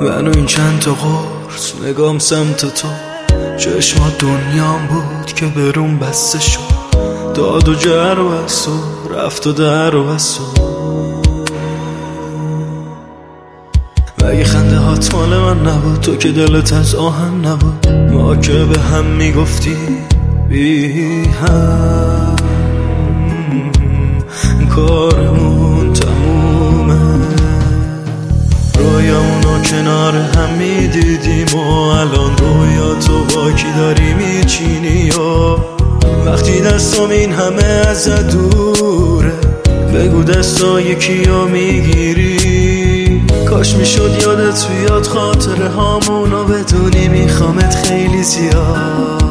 منو این چند تا قرص نگام سمت تو، چشمات دنیام بود که برون بسته شد، داد و جر و بس و رفت و در و بس و مگه خنده هات مال من نبود؟ تو که دلت از آهن نبود، ما که به هم میگفتی بی هم کارمون تمومه، رویامونو کنار هم میدیدیم و الان رویا تو با کی داری میچینی و وقتی دستم این همه ازت دوره بگو دستای کیو میگیری. کاش میشد یادت بیاد خاطره هامونو بدونی، میخوامت خیلی زیاد.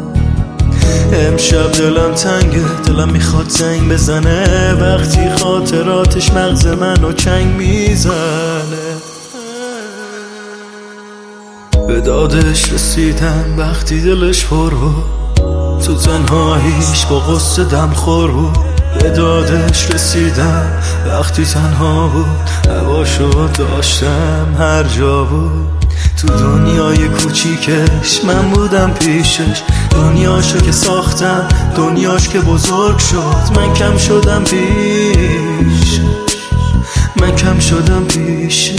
امشب دلم تنگه، دلم میخواد زنگ بزنه وقتی خاطراتش مغز منو چنگ میزنه. به دادش رسیدم وقتی دلش پر بود، تو تنهاییش با غصه دم خور بود. به دادش رسیدم وقتی تنها بود، هواشو داشتم هر جا بود. تو دنیای کوچیکش من بودم پیشش، دنیاشو که ساختم دنیاش که بزرگ شد. من کم شدم پیشش، من کم شدم پیشش.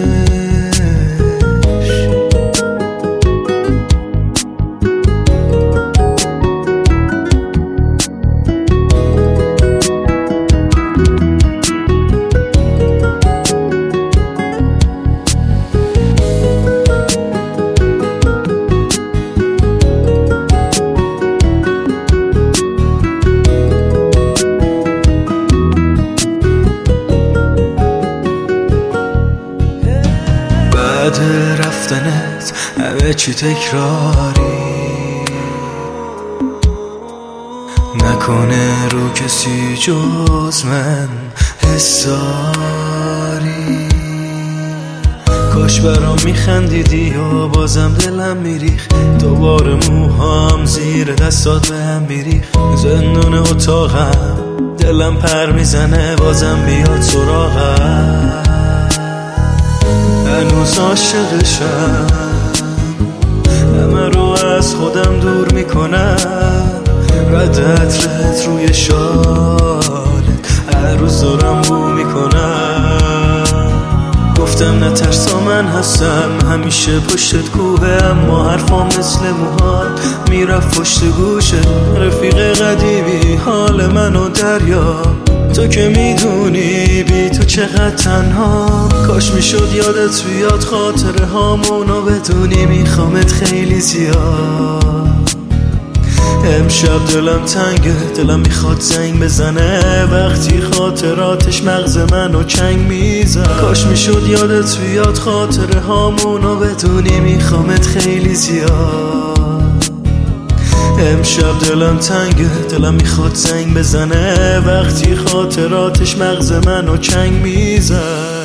بعد رفتنت همه چی تکراری، نکنه رو کسی جز من حساری. کاش برام میخندیدی و بازم دلم میریخ، دوباره موهام زیر دستات بهم میریخ. زندون اتاقم دلم پر میزنه بازم بیاد سراغم. هنوز عاشقشم، همه رو از خودم دور میکنم. رد عطرت روی شالت هر روز دارم بو میکنم. گفتم نترسا من هستم همیشه پشتت کوه، اما حرفام مثل موهات میرفت پشت گوشه. رفیق قدیمی حال منو دریا، تو که میدونی بی تو چقدر تنها. کاش میشد یادت بیاد خاطره هامونو بدونی، میخوامت خیلی زیاد. امشب دلم تنگه، دلم میخواد زنگ بزنه وقتی خاطراتش مغز منو چنگ میزن. کاش میشد یادت بیاد خاطره هامونو بدونی، میخوامت خیلی زیاد. امشب دلم تنگه، دلم میخواد زنگ بزنه وقتی خاطراتش مغز منو چنگ میزن.